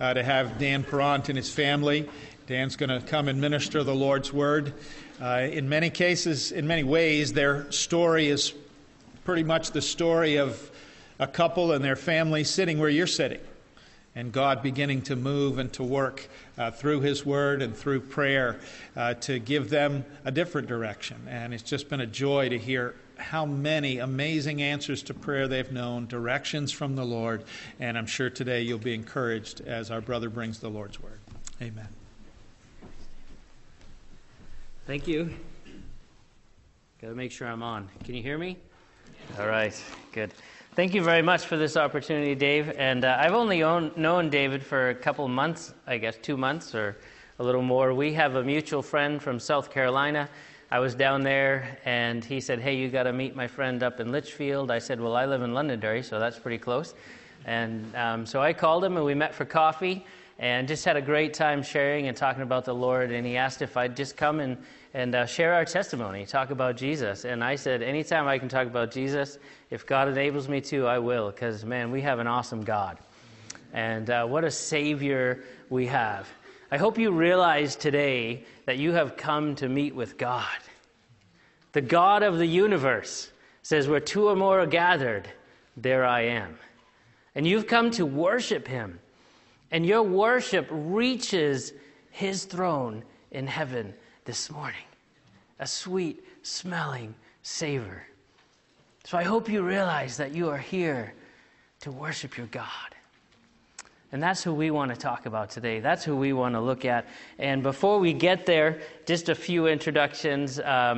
to have Dan Perront and his family. Dan's going to come and minister the Lord's Word. In many cases, in many ways, their story is pretty much the story of a couple and their family sitting where you're sitting, and God beginning to move and to work through His Word and through prayer to give them a different direction. And it's just been a joy to hear how many amazing answers to prayer they've known, directions from the Lord, and I'm sure today you'll be encouraged as our brother brings the Lord's Word. Amen. Thank you. Got to make sure I'm on. Can you hear me? All right, good. Thank you very much for this opportunity, Dave. And I've only known David for a couple of months, I guess 2 months or a little more. We have a mutual friend from South Carolina. I was down there, and he said, hey, you got to meet my friend up in Litchfield. I said, well, I live in Londonderry, so that's pretty close. And so I called him, and we met for coffee, and just had a great time sharing and talking about the Lord. And he asked if I'd just come and share our testimony, talk about Jesus. And I said, anytime I can talk about Jesus, if God enables me to, I will, because, man, we have an awesome God. And what a Savior we have. I hope you realize today that you have come to meet with God. The God of the universe says, where two or more are gathered, there I am. And you've come to worship Him. And your worship reaches His throne in heaven this morning. A sweet smelling savor. So I hope you realize that you are here to worship your God. And that's who we want to talk about today. That's who we want to look at. And before we get there, just a few introductions.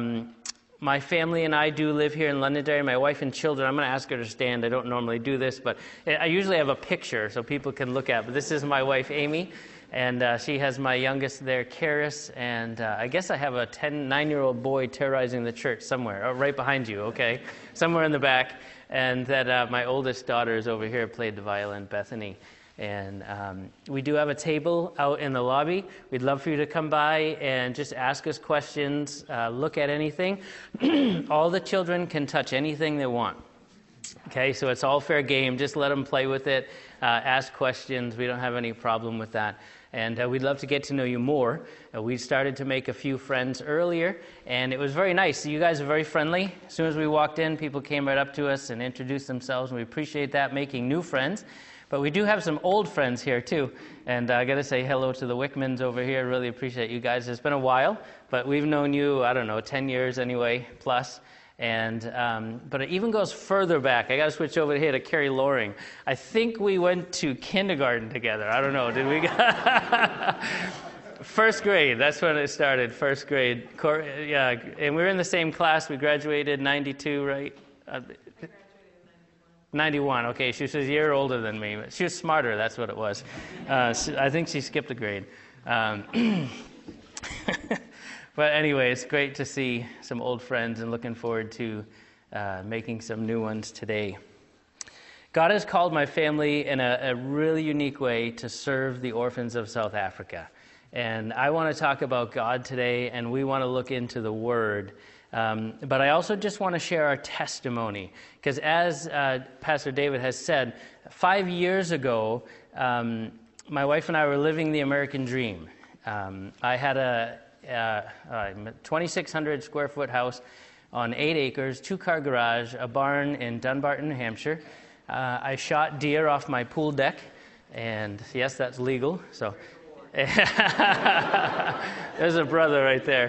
My family and I do live here in Londonderry. My wife and children, I'm going to ask her to stand. I don't normally do this, but I usually have a picture so people can look at it. But this is my wife, Amy, and she has my youngest there, Karis, and I guess I have a 9-year-old boy terrorizing the church somewhere, right behind you, okay, somewhere in the back. And that my oldest daughter is over here, played the violin, Bethany. And we do have a table out in the lobby. We'd love for you to come by and just ask us questions, look at anything. All the children can touch anything they want. Okay, so it's all fair game. Just let them play with it, ask questions. We don't have any problem with that. And we'd love to get to know you more. We started to make a few friends earlier, and it was very nice. You guys are very friendly. As soon as we walked in, people came right up to us and introduced themselves, and we appreciate that, making new friends. But we do have some old friends here, too. And I got to say hello to the Wickmans over here. Really appreciate you guys. It's been a while, but we've known you, 10 years anyway, plus. And but it even goes further back. I got to switch over here to Carrie Loring. I think we went to kindergarten together. I don't know. Did we? First grade. That's when it started, first grade. Yeah, and we were in the same class. We graduated 92, right? 91, okay, she was a year older than me. She was smarter, that's what it was. I think she skipped a grade. But anyway, it's great to see some old friends and looking forward to making some new ones today. God has called my family in a really unique way to serve the orphans of South Africa. And I want to talk about God today, and we want to look into the Word. But I also just want to share our testimony, because as Pastor David has said, 5 years ago, my wife and I were living the American dream. I had a 2,600 square foot house on 8 acres, 2-car garage, a barn in Dunbarton, New Hampshire. I shot deer off my pool deck, and yes, that's legal. So there's a brother right there.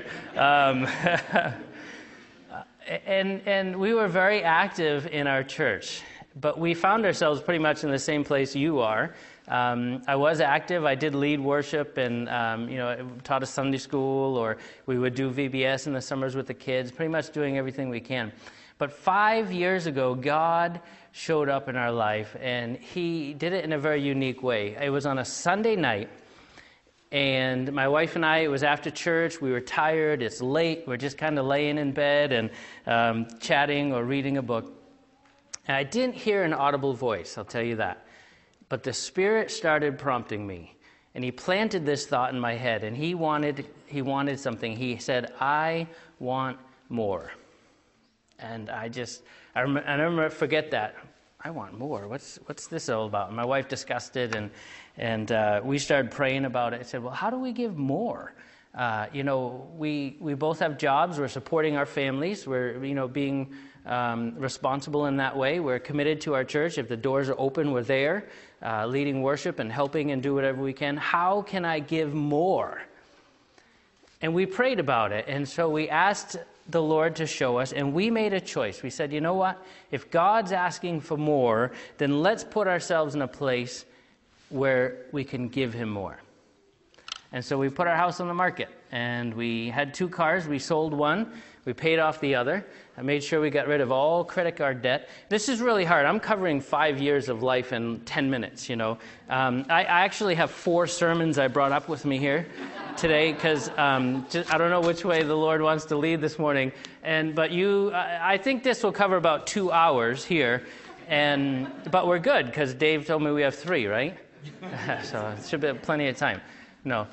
And we were very active in our church, but we found ourselves pretty much in the same place you are. I was active. I did lead worship and, taught a Sunday school, or we would do VBS in the summers with the kids, pretty much doing everything we can. But 5 years ago, God showed up in our life, and He did it in a very unique way. It was on a Sunday night. And my wife and I, it was after church, we were tired, it's late, we're just kind of laying in bed and chatting or reading a book. And I didn't hear an audible voice, I'll tell you that. But the Spirit started prompting me, and He planted this thought in my head, and He wanted something. He said, I want more. And I never forget that. I want more. What's this all about? And my wife discussed it, And we started praying about it. I said, well, how do we give more? We both have jobs. We're supporting our families. We're, being responsible in that way. We're committed to our church. If the doors are open, we're there, leading worship and helping and do whatever we can. How can I give more? And we prayed about it. And so we asked the Lord to show us, and we made a choice. We said, you know what? If God's asking for more, then let's put ourselves in a place where we can give him more. And so we put our house on the market, and we had 2 cars. We sold one. We paid off the other. I made sure we got rid of all credit card debt. This is really hard. I'm covering 5 years of life in 10 minutes, I actually have 4 sermons I brought up with me here today because I don't know which way the Lord wants to lead this morning. But I think this will cover about 2 hours here. But we're good because Dave told me we have 3, right? So it should be plenty of time. No.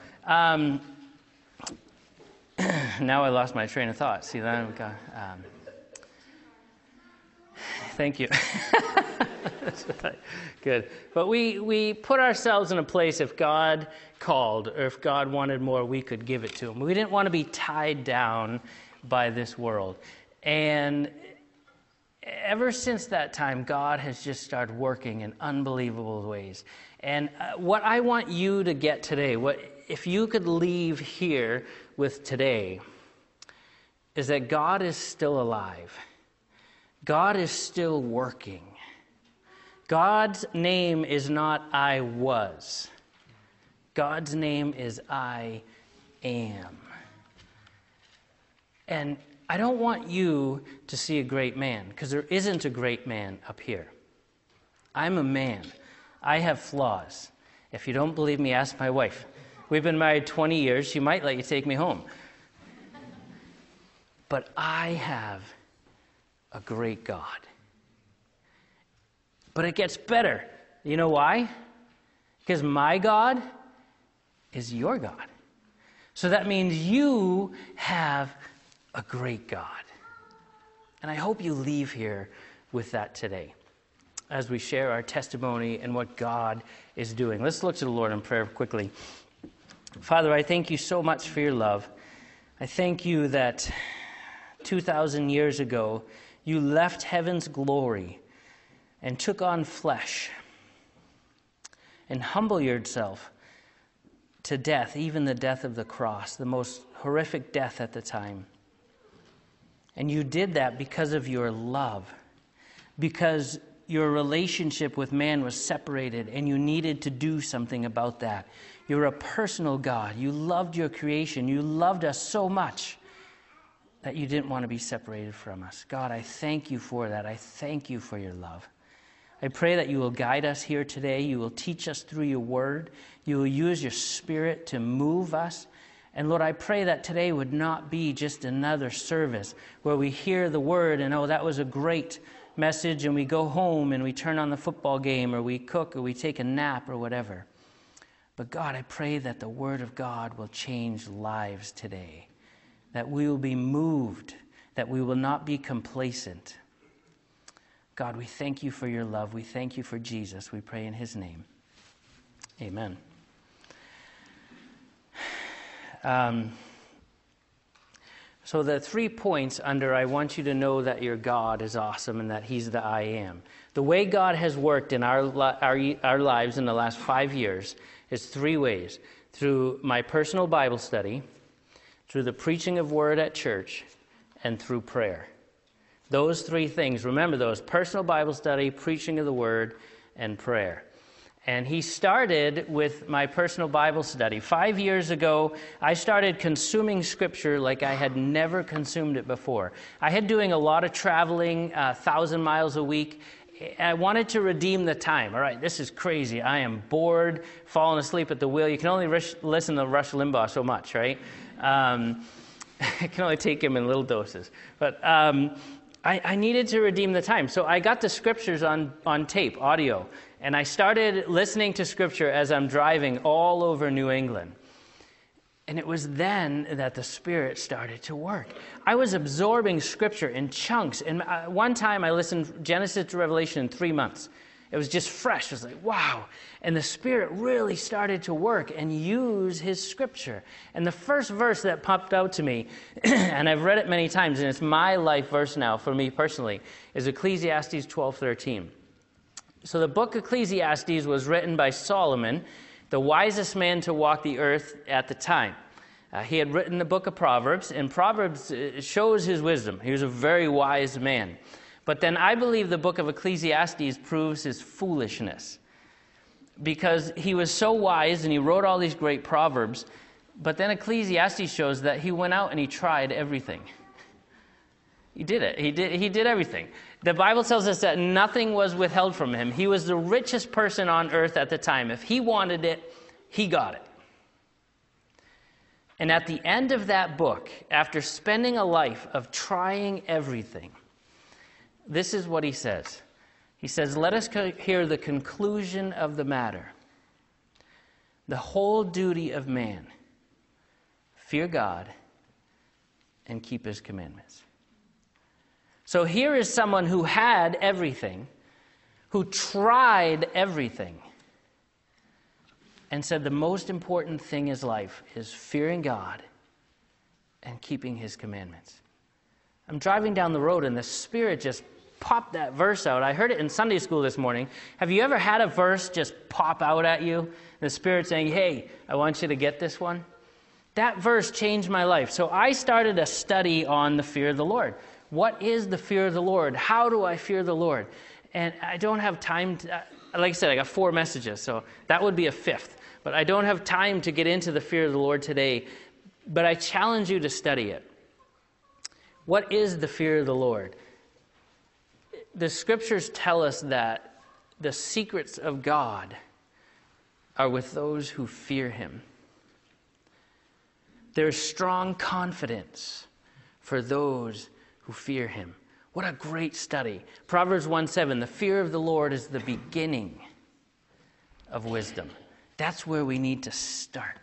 Now I lost my train of thought. See that? Thank you. Good. But we put ourselves in a place, if God called or if God wanted more, we could give it to him. We didn't want to be tied down by this world. And ever since that time, God has just started working in unbelievable ways. And what I want you to get today, if you could leave here with today, is that God is still alive. God is still working. God's name is not I was. God's name is I am. And I don't want you to see a great man, because there isn't a great man up here. I'm a man. I have flaws. If you don't believe me, ask my wife. We've been married 20 years. She might let you take me home. But I have a great God. But it gets better. You know why? Because my God is your God. So that means you have a great God. And I hope you leave here with that today as we share our testimony and what God is doing. Let's look to the Lord in prayer quickly. Father, I thank you so much for your love. I thank you that 2,000 years ago, you left heaven's glory and took on flesh and humbled yourself to death, even the death of the cross, the most horrific death at the time. And you did that because of your love, because your relationship with man was separated and you needed to do something about that. You're a personal God. You loved your creation. You loved us so much that you didn't want to be separated from us. God, I thank you for that. I thank you for your love. I pray that you will guide us here today. You will teach us through your word. You will use your spirit to move us. And Lord, I pray that today would not be just another service where we hear the word and, oh, that was a great message, and we go home and we turn on the football game or we cook or we take a nap or whatever. But God, I pray that the word of God will change lives today, that we will be moved, that we will not be complacent. God, we thank you for your love. We thank you for Jesus. We pray in his name. Amen. So the 3 points under I want you to know that your God is awesome and that he's the I am. The way God has worked in our lives in the last 5 years is 3 ways. Through my personal Bible study, through the preaching of word at church, and through prayer. Those 3 things, remember those: personal Bible study, preaching of the word, and prayer. And he started with my personal Bible study. 5 years ago, I started consuming Scripture like I had never consumed it before. I had doing a lot of traveling, 1,000 miles a week. I wanted to redeem the time. All right, this is crazy. I am bored, falling asleep at the wheel. You can only listen to Rush Limbaugh so much, right? I can only take him in little doses. But I needed to redeem the time. So I got the Scriptures on tape, audio. And I started listening to Scripture as I'm driving all over New England. And it was then that the Spirit started to work. I was absorbing Scripture in chunks. And one time I listened Genesis to Revelation in 3 months. It was just fresh. It was like, wow. And the Spirit really started to work and use his scripture. And the first verse that popped out to me, and I've read it many times, and it's my life verse now for me personally, is Ecclesiastes 12:13. So the book Ecclesiastes was written by Solomon, the wisest man to walk the earth at the time. He had written the book of Proverbs, and Proverbs shows his wisdom. He was a very wise man. But then I believe the book of Ecclesiastes proves his foolishness, because he was so wise and he wrote all these great proverbs, but then Ecclesiastes shows that he went out and he tried everything. He did it. He did everything. The Bible tells us that nothing was withheld from him. He was the richest person on earth at the time. If he wanted it, he got it. And at the end of that book, after spending a life of trying everything, this is what he says. He says, let us hear the conclusion of the matter. The whole duty of man, fear God and keep his commandments. So here is someone who had everything, who tried everything, and said the most important thing in life is fearing God and keeping his commandments. I'm driving down the road and the Spirit just popped that verse out. I heard it in Sunday school this morning. Have you ever had a verse just pop out at you? The Spirit saying, hey, I want you to get this one. That verse changed my life. So I started a study on the fear of the Lord. What is the fear of the Lord? How do I fear the Lord? And I don't have time to, like I said, I got 4 messages, so that would be a 5th. But I don't have time to get into the fear of the Lord today. But I challenge you to study it. What is the fear of the Lord? The scriptures tell us that the secrets of God are with those who fear him. There's strong confidence for those who fear him. What a great study. Proverbs 1:7, the fear of the Lord is the beginning of wisdom. That's where we need to start.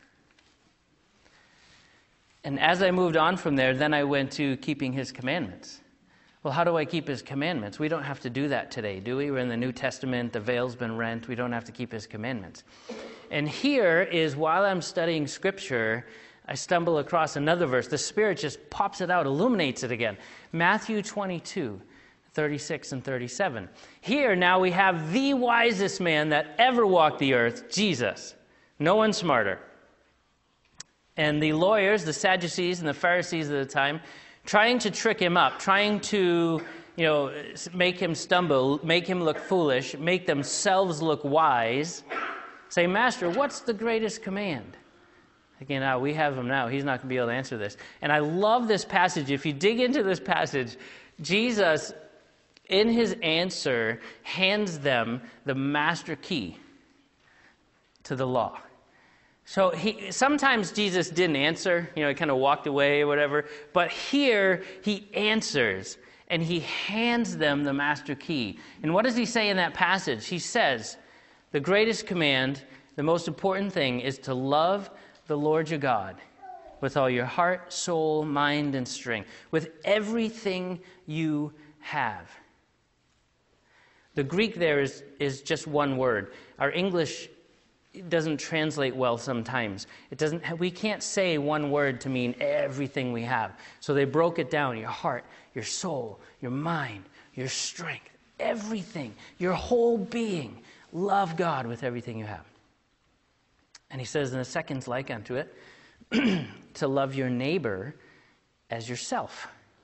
And as I moved on from there, then I went to keeping his commandments. Well, how do I keep his commandments? We don't have to do that today, do we? We're in the New Testament. The veil's been rent. We don't have to keep his commandments. And here is, while I'm studying Scripture, I stumble across another verse. The Spirit just pops it out, illuminates it again. Matthew 22:36 and 37. Here now we have the wisest man that ever walked the earth, Jesus. No one smarter. And the lawyers, the Sadducees and the Pharisees at the time, trying to trick him up, trying to, make him stumble, make him look foolish, make themselves look wise, say, Master, what's the greatest command? Again, we have him now. He's not going to be able to answer this. And I love this passage. If you dig into this passage, Jesus, in his answer, hands them the master key to the law. So sometimes Jesus didn't answer, he kind of walked away or whatever. But here he answers and he hands them the master key. And what does he say in that passage? He says, the greatest command, the most important thing is to love the Lord your God with all your heart, soul, mind, and strength, with everything you have. The Greek there is just one word. Our English doesn't translate well sometimes. We can't say one word to mean everything we have. So they broke it down: your heart, your soul, your mind, your strength, everything, your whole being. Love God with everything you have. And he says, and the second's like unto it, to love your neighbor as yourself.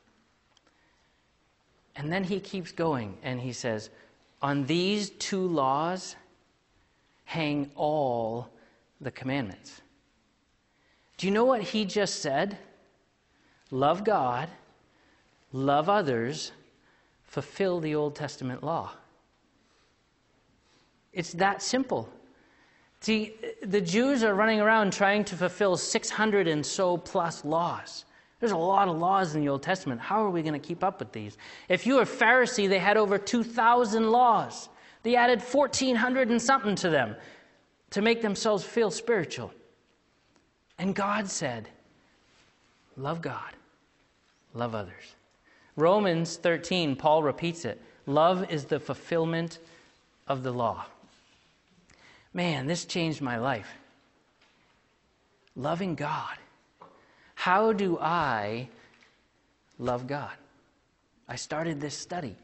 And then he keeps going and he says, on these 2 laws hang all the commandments. Do you know what he just said? Love God, love others, fulfill the Old Testament law. It's that simple. See, the Jews are running around trying to fulfill 600 and so plus laws. There's a lot of laws in the Old Testament. How are we going to keep up with these? If you were a Pharisee, they had over 2,000 laws. They added 1,400 and something to them to make themselves feel spiritual. And God said, love God, love others. Romans 13, Paul repeats it. Love is the fulfillment of the law. Man, this changed my life. Loving God. How do I love God? I started this study.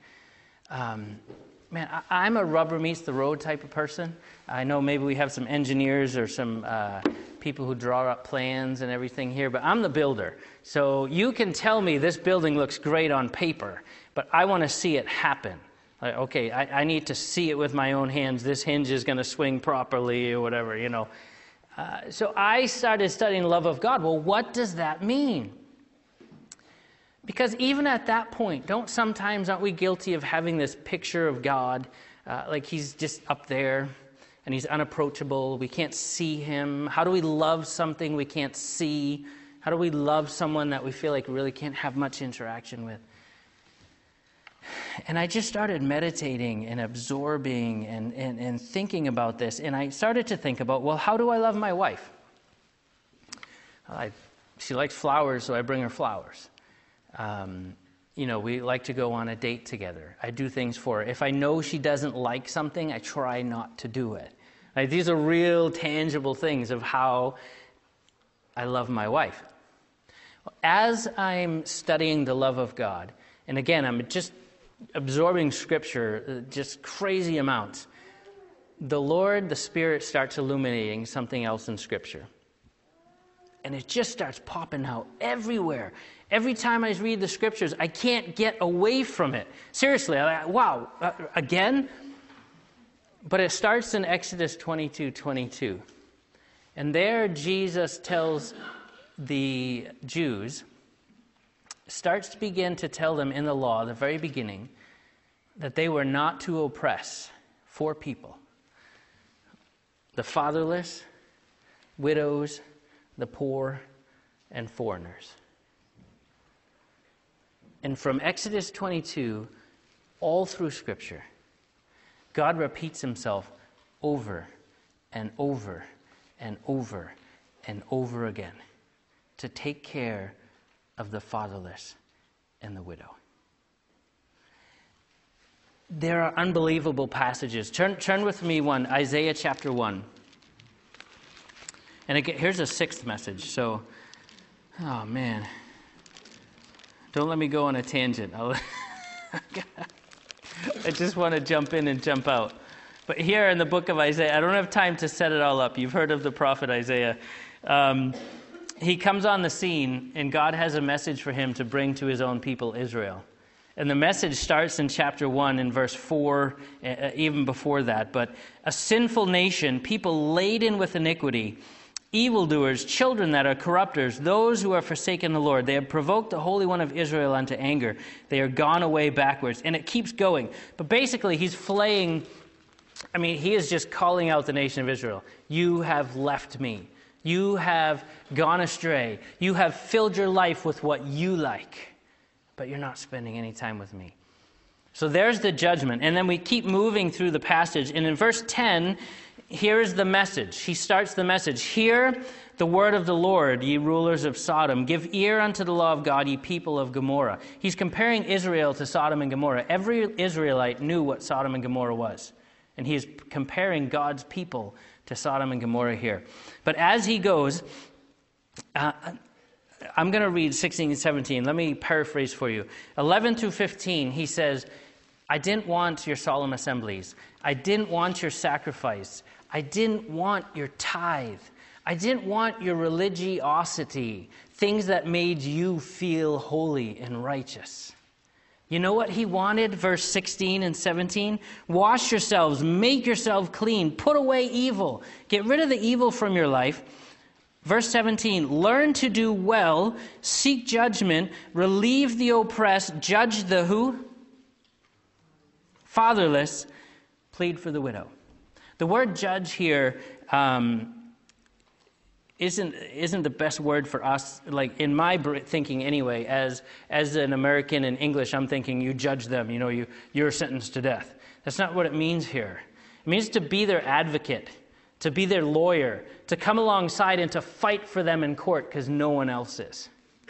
I'm a rubber meets the road type of person. I know maybe we have some engineers or some people who draw up plans and everything here, but I'm the builder. So you can tell me this building looks great on paper, but I want to see it happen. Like, okay, I need to see it with my own hands. This hinge is going to swing properly or whatever, you know. So I started studying the love of God. Well, what does that mean? Because even at that point, aren't we guilty of having this picture of God, like he's just up there and he's unapproachable, we can't see him? How do we love something we can't see? How do we love someone that we feel like we really can't have much interaction with? And I just started meditating and absorbing and thinking about this, and I started to think about, well, how do I love my wife? She likes flowers, so I bring her flowers. We like to go on a date together. I do things for her. If I know she doesn't like something, I try not to do it. Like, these are real tangible things of how I love my wife. As I'm studying the love of God, and again, I'm just absorbing Scripture, just crazy amounts, the Spirit starts illuminating something else in Scripture. And it just starts popping out everywhere. Every time I read the Scriptures, I can't get away from it. Seriously, wow, again? But it starts in Exodus 22:22. And there Jesus tells the Jews, starts to begin to tell them in the law, the very beginning, that they were not to oppress four people: the fatherless, widows, the poor, and foreigners. And from Exodus 22, all through Scripture, God repeats himself over and over and over and over again to take care of the fatherless and the widow. There are unbelievable passages. Turn with me Isaiah chapter 1. And again, here's a sixth message. So, oh man, don't let me go on a tangent. I just want to jump in and jump out. But here in the book of Isaiah, I don't have time to set it all up. You've heard of the prophet Isaiah. He comes on the scene, and God has a message for him to bring to his own people, Israel. And the message starts in chapter 1 in verse 4, even before that. But a sinful nation, people laden with iniquity, evildoers, children that are corrupters, those who have forsaken the Lord. They have provoked the Holy One of Israel unto anger. They are gone away backwards. And it keeps going. But basically, he's flaying. He is just calling out the nation of Israel. You have left me. You have gone astray. You have filled your life with what you like, but you're not spending any time with me. So there's the judgment. And then we keep moving through the passage. And in verse 10, here is the message. He starts the message. Hear the word of the Lord, ye rulers of Sodom. Give ear unto the law of God, ye people of Gomorrah. He's comparing Israel to Sodom and Gomorrah. Every Israelite knew what Sodom and Gomorrah was. And he is comparing God's people to Sodom and Gomorrah here. But as he goes, I'm going to read 16 and 17. Let me paraphrase for you. 11 through 15, he says, I didn't want your solemn assemblies. I didn't want your sacrifice. I didn't want your tithe. I didn't want your religiosity, things that made you feel holy and righteous. You know what he wanted? Verse 16 and 17. Wash yourselves, make yourself clean, put away evil. Get rid of the evil from your life. Verse 17, learn to do well, seek judgment, relieve the oppressed, judge the who? Fatherless, plead for the widow. The word judge here isn't the best word for us, like in my thinking anyway. As an American in English, I'm thinking you judge them, you're sentenced to death. That's not what it means here. It means to be their advocate, to be their lawyer, to come alongside and to fight for them in court because no one else is.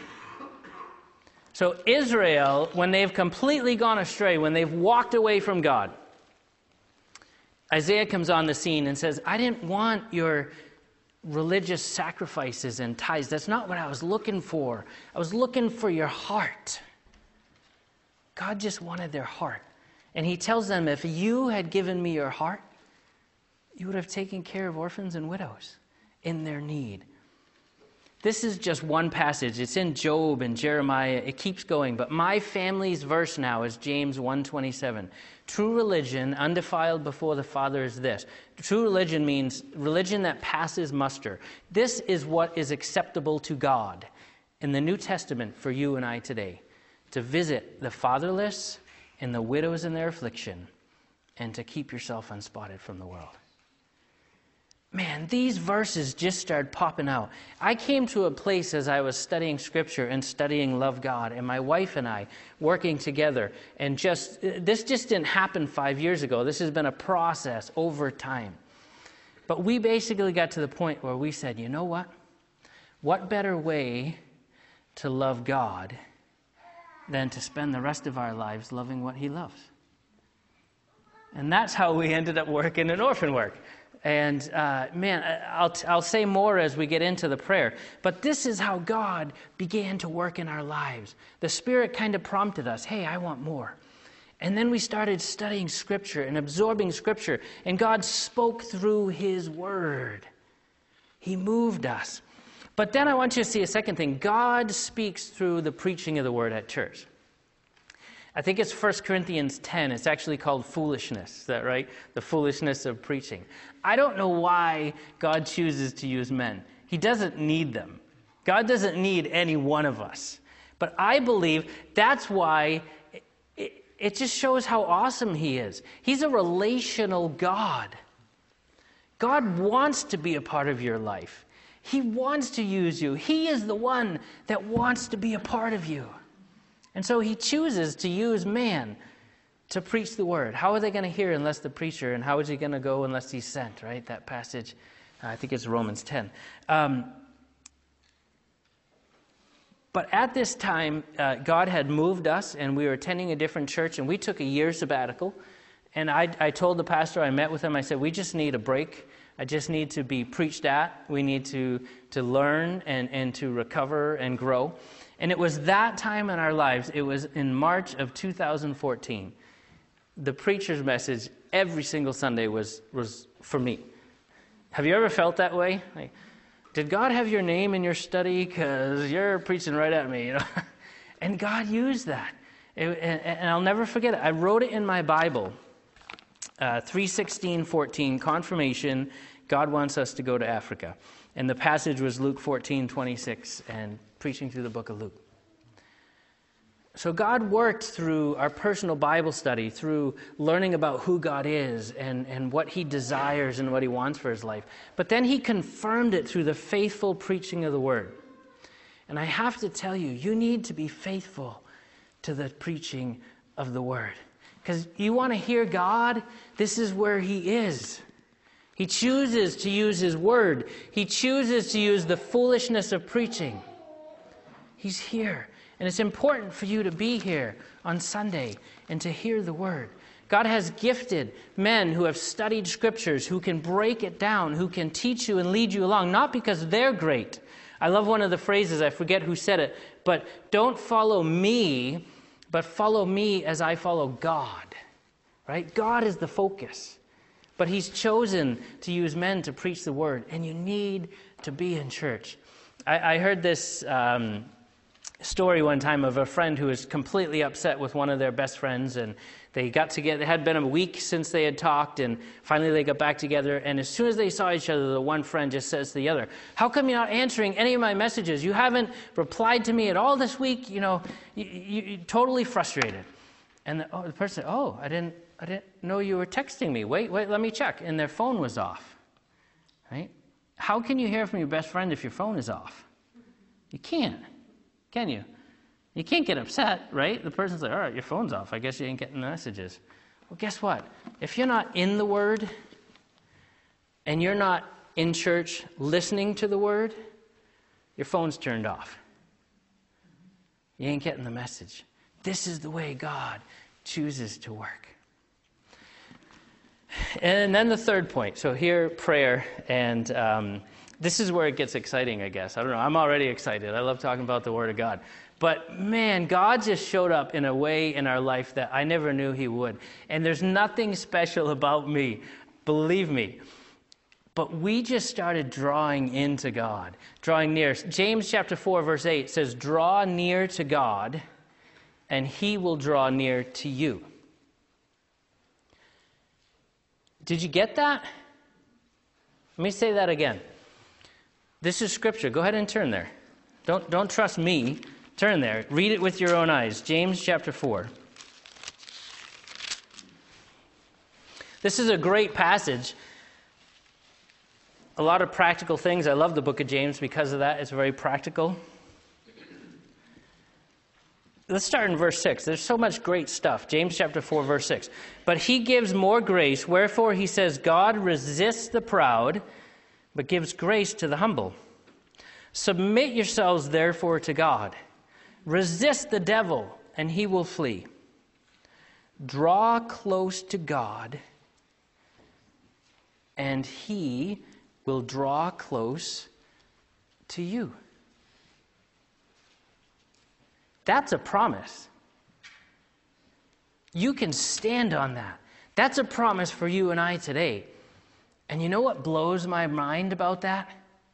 So Israel, when they've completely gone astray, when they've walked away from God, Isaiah comes on the scene and says, I didn't want your religious sacrifices and tithes. That's not what I was looking for. I was looking for your heart. God just wanted their heart. And he tells them, if you had given me your heart, you would have taken care of orphans and widows in their need. This is just one passage. It's in Job and Jeremiah. It keeps going. But my family's verse now is James 1:27. True religion, undefiled before the Father, is this. True religion means religion that passes muster. This is what is acceptable to God in the New Testament for you and I today. To visit the fatherless and the widows in their affliction, and to keep yourself unspotted from the world. Man, these verses just started popping out. I came to a place as I was studying Scripture and studying Love God, and my wife and I working together. And this just didn't happen 5 years ago. This has been a process over time. But we basically got to the point where we said, you know what? What better way to love God than to spend the rest of our lives loving what He loves? And that's how we ended up working in orphan work. And I'll say more as we get into the prayer. But this is how God began to work in our lives. The Spirit kind of prompted us, hey, I want more. And then we started studying Scripture and absorbing Scripture. And God spoke through His Word. He moved us. But then I want you to see a second thing. God speaks through the preaching of the Word at church. I think it's 1 Corinthians 10. It's actually called foolishness. Is that right? The foolishness of preaching. I don't know why God chooses to use men. He doesn't need them. God doesn't need any one of us. But I believe that's why it just shows how awesome He is. He's a relational God. God wants to be a part of your life. He wants to use you. He is the one that wants to be a part of you. And so He chooses to use man to preach the word. How are they going to hear unless the preacher? And how is he going to go unless he's sent, right? That passage, I think it's Romans 10. But at this time, God had moved us, and we were attending a different church, and we took a year sabbatical. And I told the pastor, I met with him, I said, we just need a break. I just need to be preached at. We need to learn and to recover and grow. And it was that time in our lives, it was in March of 2014. The preacher's message every single Sunday was for me. Have you ever felt that way? Like, did God have your name in your study? Because you're preaching right at me, you know. And God used that. And I'll never forget it. I wrote it in my Bible, 3:16:14, confirmation, God wants us to go to Africa. And the passage was Luke 14:26, and preaching through the book of Luke. So God worked through our personal Bible study, through learning about who God is and what He desires and what He wants for His life. But then He confirmed it through the faithful preaching of the Word. And I have to tell you, you need to be faithful to the preaching of the Word. Because you want to hear God, this is where He is. He chooses to use His Word. He chooses to use the foolishness of preaching. He's here. And it's important for you to be here on Sunday and to hear the Word. God has gifted men who have studied Scriptures, who can break it down, who can teach you and lead you along, not because they're great. I love one of the phrases, I forget who said it, but don't follow me, but follow me as I follow God. Right? God is the focus. But He's chosen to use men to preach the Word, and you need to be in church. I heard this story one time of a friend who was completely upset with one of their best friends, and they got together. It had been a week since they had talked, and finally they got back together, and as soon as they saw each other, the one friend just says to the other, how come you're not answering any of my messages? You haven't replied to me at all this week. You know, you're totally frustrated. And the person said, I didn't know you were texting me. Wait, let me check. And their phone was off. Right? How can you hear from your best friend if your phone is off? You can't. Can you? You can't get upset, right? The person's like, all right, your phone's off. I guess you ain't getting the messages. Well, guess what? If you're not in the Word and you're not in church listening to the Word, your phone's turned off. You ain't getting the message. This is the way God chooses to work. And then the third point. So here, prayer, and this is where it gets exciting, I guess. I don't know. I'm already excited. I love talking about the Word of God. But man, God just showed up in a way in our life that I never knew he would. And there's nothing special about me, believe me. But we just started drawing into God, drawing near. James chapter 4, verse 8 says, "Draw near to God, and he will draw near to you." Did you get that? Let me say that again. This is Scripture. Go ahead and turn there. Don't trust me. Turn there. Read it with your own eyes. James chapter 4. This is a great passage. A lot of practical things. I love the book of James because of that. It's very practical. Let's start in verse 6. There's so much great stuff. James chapter 4, verse 6. "But he gives more grace, wherefore he says, God resists the proud, but gives grace to the humble. Submit yourselves therefore to God. Resist the devil, and he will flee. Draw close to God, and he will draw close to you." That's a promise. You can stand on that. That's a promise for you and I today. And you know what blows my mind about that?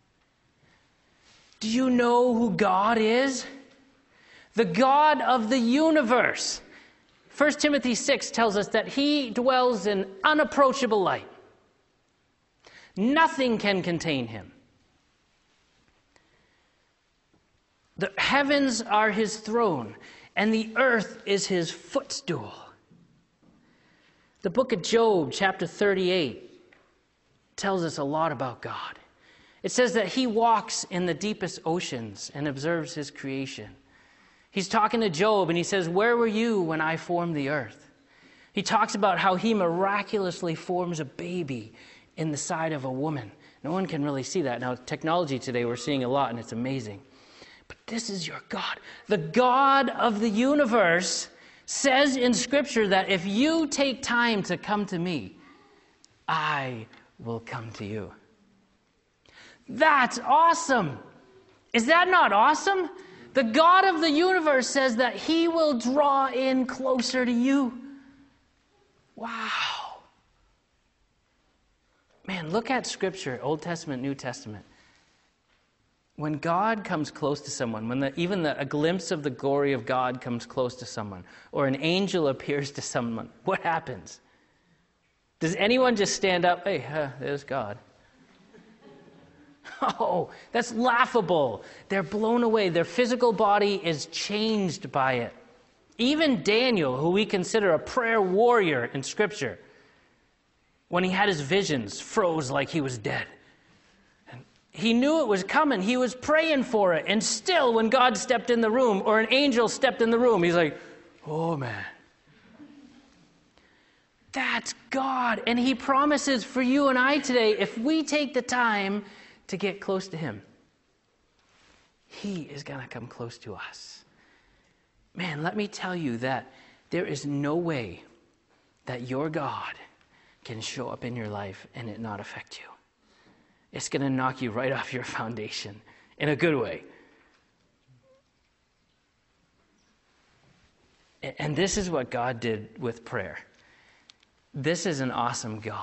Do you know who God is? The God of the universe. 1 Timothy 6 tells us that he dwells in unapproachable light. Nothing can contain him. The heavens are his throne, and the earth is his footstool. The book of Job, chapter 38, tells us a lot about God. It says that he walks in the deepest oceans and observes his creation. He's talking to Job, and he says, "Where were you when I formed the earth?" He talks about how he miraculously forms a baby in the side of a woman. No one can really see that. Now, technology today, we're seeing a lot, and it's amazing. But this is your God. The God of the universe says in Scripture that if you take time to come to me, I will come to you. That's awesome. Is that not awesome? The God of the universe says that he will draw in closer to you. Wow. Man, look at Scripture, Old Testament, New Testament. When God comes close to someone, when a glimpse of the glory of God comes close to someone, or an angel appears to someone, what happens? Does anyone just stand up, "Hey, there's God"? Oh, that's laughable. They're blown away. Their physical body is changed by it. Even Daniel, who we consider a prayer warrior in Scripture, when he had his visions, froze like he was dead. And he knew it was coming. He was praying for it. And still, when God stepped in the room, or an angel stepped in the room, he's like, "Oh, man." That's God. And he promises for you and I today, if we take the time to get close to him, he is going to come close to us. Man, let me tell you that there is no way that your God can show up in your life and it not affect you. It's going to knock you right off your foundation in a good way. And this is what God did with prayer. This is an awesome God.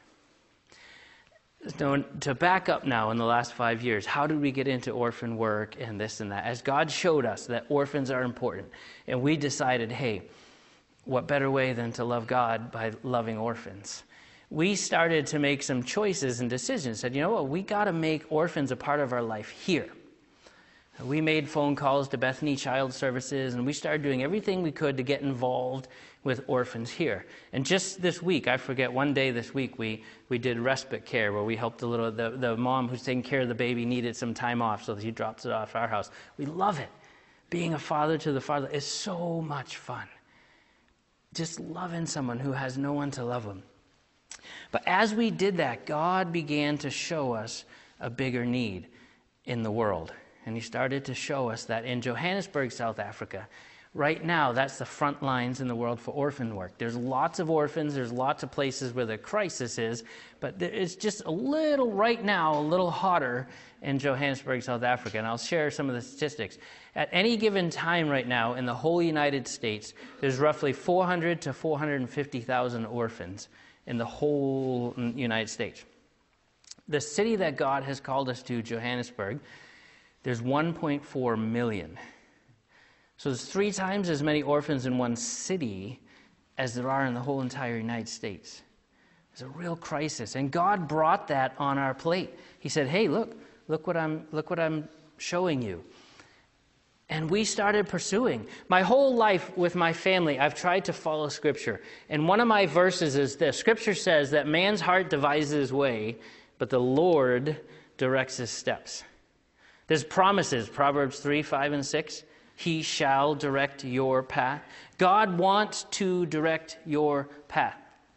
So to back up now in the last 5 years, how did we get into orphan work and this and that? As God showed us that orphans are important, and we decided, hey, what better way than to love God by loving orphans? We started to make some choices and decisions. Said, you know what, we got to make orphans a part of our life here. We made phone calls to Bethany Child Services, and we started doing everything we could to get involved with orphans here. And just this week, I forget, one day this week, we did respite care where we helped the mom who's taking care of the baby needed some time off, so she drops it off at our house. We love it. Being a father to the father is so much fun. Just loving someone who has no one to love them. But as we did that, God began to show us a bigger need in the world. And he started to show us that in Johannesburg, South Africa, Right now, that's the front lines in the world for orphan work. There's lots of orphans, there's lots of places where the crisis is, but it's just a little, right now, a little hotter in Johannesburg, South Africa. And I'll share some of the statistics. At any given time right now in the whole United States, there's roughly 400 to 450,000 orphans in the whole United States. The city that God has called us to, Johannesburg, there's 1.4 million. So there's 3 times as many orphans in one city as there are in the whole entire United States. There's a real crisis. And God brought that on our plate. He said, hey, look what I'm showing you. And we started pursuing. My whole life with my family, I've tried to follow Scripture. And one of my verses is this. Scripture says that man's heart devises his way, but the Lord directs his steps. There's promises, Proverbs 3, 5, and 6. He shall direct your path. God wants to direct your path.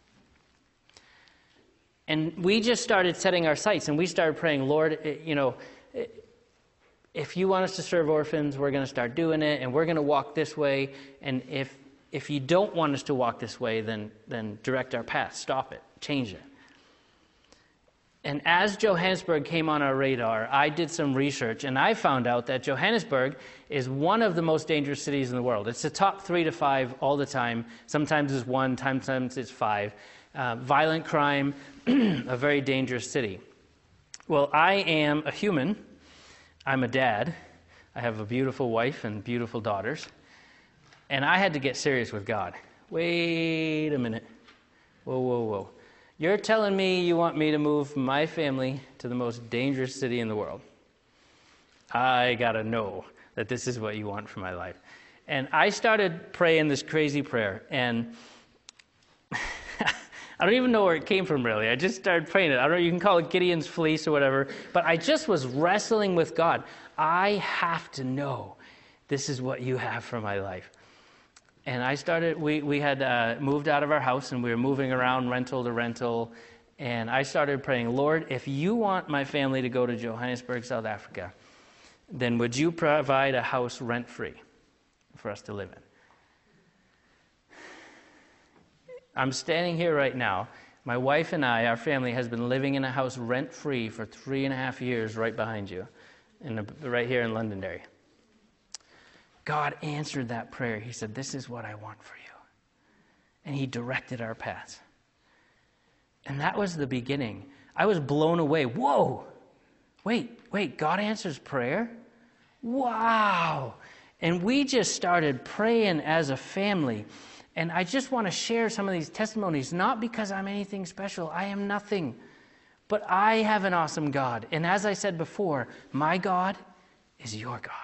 And we just started setting our sights, and we started praying, Lord, if you want us to serve orphans, we're going to start doing it, and we're going to walk this way. And if you don't want us to walk this way, then direct our path. Stop it. Change it. And as Johannesburg came on our radar, I did some research, and I found out that Johannesburg is one of the most dangerous cities in the world. It's the top 3 to 5 all the time. Sometimes it's 1, sometimes it's 5. Violent crime, a very dangerous city. Well, I am a human. I'm a dad. I have a beautiful wife and beautiful daughters. And I had to get serious with God. Wait a minute. Whoa. You're telling me you want me to move my family to the most dangerous city in the world. I got to know that this is what you want for my life. And I started praying this crazy prayer. And I don't even know where it came from, really. I just started praying it. I don't know, you can call it Gideon's fleece or whatever. But I just was wrestling with God. I have to know this is what you have for my life. And I started, we had moved out of our house, and we were moving around rental to rental. And I started praying, Lord, if you want my family to go to Johannesburg, South Africa, then would you provide a house rent-free for us to live in? I'm standing here right now. My wife and I, our family, has been living in a house rent-free for 3.5 years right behind you, right here in Londonderry. God answered that prayer. He said, this is what I want for you. And he directed our paths. And that was the beginning. I was blown away. Whoa! Wait, God answers prayer? Wow! And we just started praying as a family. And I just want to share some of these testimonies, not because I'm anything special. I am nothing. But I have an awesome God. And as I said before, my God is your God.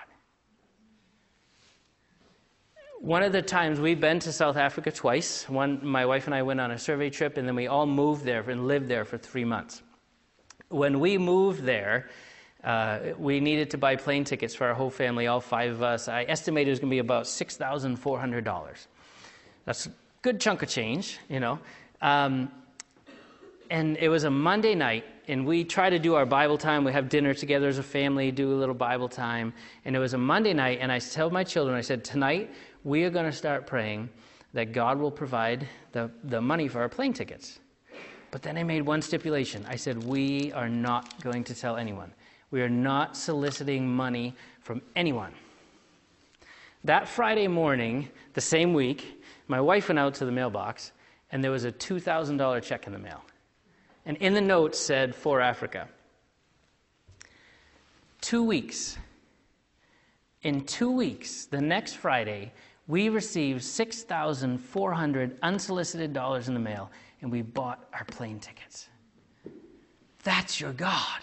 One of the times we've been to South Africa twice. My wife and I went on a survey trip, and then we all moved there and lived there for 3 months. When we moved there, we needed to buy plane tickets for our whole family, all 5 of us. I estimated it was going to be about $6,400. That's a good chunk of change, you know. And it was a Monday night, and we try to do our Bible time. We have dinner together as a family, do a little Bible time. And it was a Monday night, and I told my children, I said, tonight we are going to start praying that God will provide the money for our plane tickets. But then I made one stipulation. I said, we are not going to tell anyone. We are not soliciting money from anyone. That Friday morning, the same week, my wife went out to the mailbox, and there was a $2,000 check in the mail. And in the note said, for Africa. 2 weeks. In 2 weeks, the next Friday, we received $6,400 unsolicited dollars in the mail, and we bought our plane tickets. That's your God.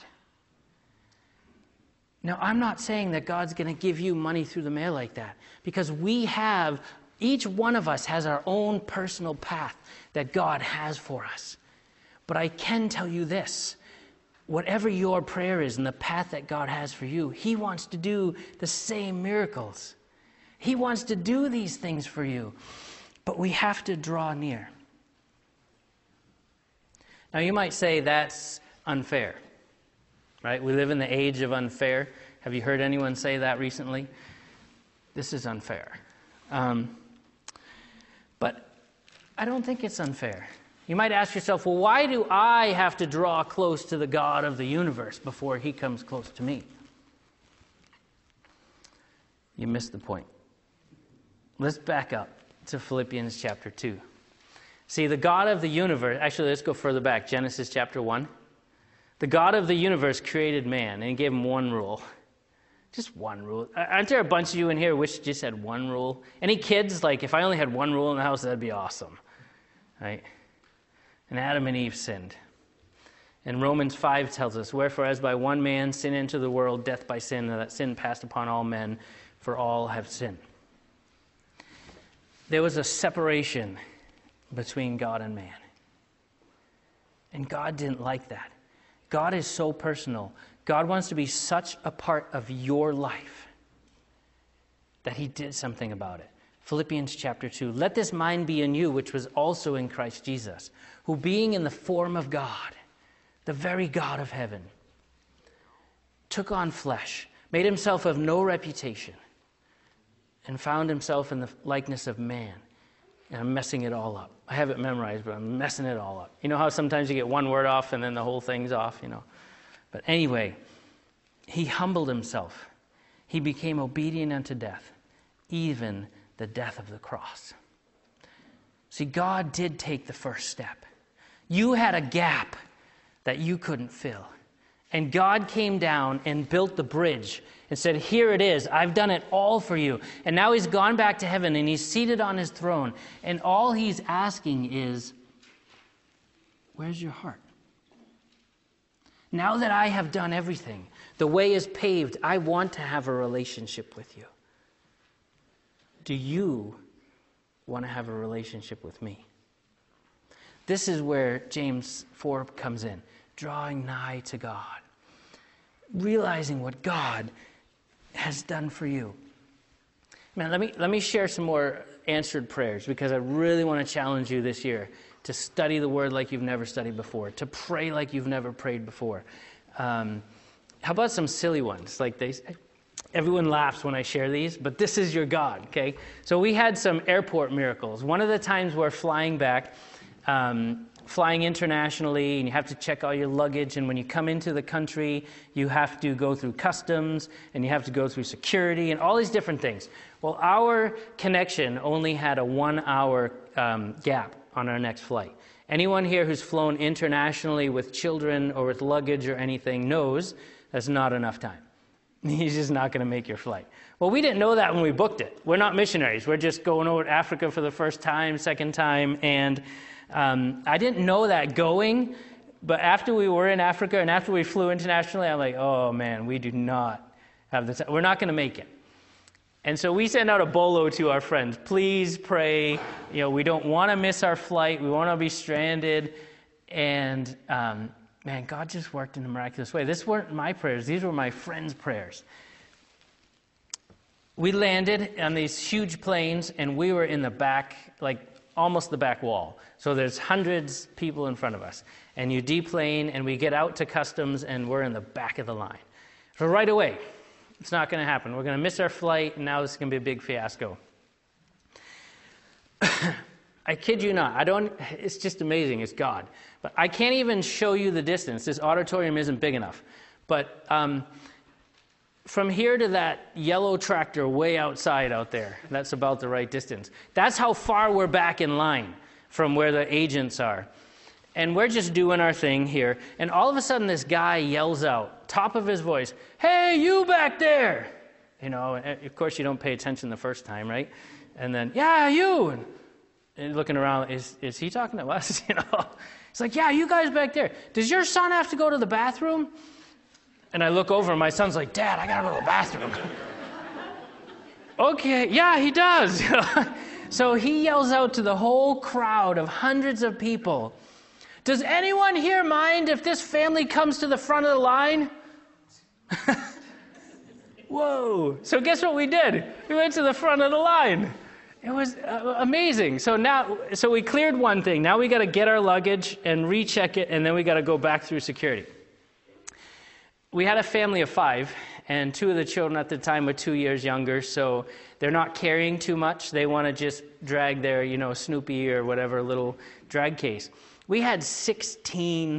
Now, I'm not saying that God's going to give you money through the mail like that, because each one of us has our own personal path that God has for us. But I can tell you this, whatever your prayer is and the path that God has for you, he wants to do the same miracles. He wants to do these things for you, but we have to draw near. Now, you might say that's unfair, right? We live in the age of unfair. Have you heard anyone say that recently? This is unfair. But I don't think it's unfair. You might ask yourself, well, why do I have to draw close to the God of the universe before he comes close to me? You missed the point. Let's back up to Philippians chapter 2. See, the God of the universe, actually, let's go further back, Genesis chapter 1. The God of the universe created man, and he gave him one rule. Just one rule. Aren't there a bunch of you in here who wish you just had one rule? Any kids, like, if I only had one rule in the house, that'd be awesome. Right? And Adam and Eve sinned. And Romans 5 tells us, wherefore as by one man sin entered the world, death by sin, and that sin passed upon all men, for all have sinned. There was a separation between God and man. And God didn't like that. God is so personal. God wants to be such a part of your life that he did something about it. Philippians chapter 2, let this mind be in you, which was also in Christ Jesus, who being in the form of God, the very God of heaven, took on flesh, made himself of no reputation, and found himself in the likeness of man. And I'm messing it all up. I have it memorized, but I'm messing it all up. You know how sometimes you get one word off and then the whole thing's off, you know? But anyway, he humbled himself. He became obedient unto death, even the death of the cross. See, God did take the first step. You had a gap that you couldn't fill. And God came down and built the bridge and said, here it is. I've done it all for you. And now he's gone back to heaven and he's seated on his throne. And all he's asking is, where's your heart? Now that I have done everything, the way is paved, I want to have a relationship with you. Do you want to have a relationship with me? This is where James 4 comes in. Drawing nigh to God. Realizing what God has done for you. Man, let me share some more answered prayers, because I really want to challenge you this year to study the Word like you've never studied before, to pray like you've never prayed before. How about some silly ones? Like everyone laughs when I share these, but this is your God, okay? So we had some airport miracles. One of the times we're flying back, flying internationally, and you have to check all your luggage, and when you come into the country, you have to go through customs, and you have to go through security, and all these different things. Well, our connection only had a 1 hour gap on our next flight. Anyone here who's flown internationally with children or with luggage or anything knows that's not enough time. He's just not going to make your flight. Well, we didn't know that when we booked it. We're not missionaries. We're just going over to Africa for the first time, second time, and I didn't know that going, but after we were in Africa and after we flew internationally, I'm like, oh man, we do not have the time. We're not going to make it. And so we sent out a bolo to our friends. Please pray. You know, we don't want to miss our flight. We want to be stranded. And man, God just worked in a miraculous way. These weren't my prayers. These were my friends' prayers. We landed on these huge planes, and we were in the back, like almost the back wall. So there's hundreds of people in front of us. And you deplane, and we get out to customs, and we're in the back of the line. So right away, it's not going to happen. We're going to miss our flight, and now this is going to be a big fiasco. I kid you not. It's just amazing. It's God. But I can't even show you the distance. This auditorium isn't big enough. But from here to that yellow tractor way outside out there, that's about the right distance. That's how far we're back in line from where the agents are. And we're just doing our thing here. And all of a sudden, this guy yells out, top of his voice, "Hey, you back there!" You know, of course, you don't pay attention the first time, right? And then, "Yeah, you!" And looking around, is he talking to us? You know, it's like, "Yeah, you guys back there. Does your son have to go to the bathroom?" And I look over, and my son's like, "Dad, I gotta go to the bathroom." Okay, yeah, he does. So he yells out to the whole crowd of hundreds of people, "Does anyone here mind if this family comes to the front of the line?" Whoa. So guess what we did? We went to the front of the line. It was amazing. So we cleared one thing. Now we got to get our luggage and recheck it, and then we got to go back through security. We had a family of 5, And 2 of the children at the time were 2 years younger, so they're not carrying too much. They want to just drag their, Snoopy or whatever little drag case. We had 16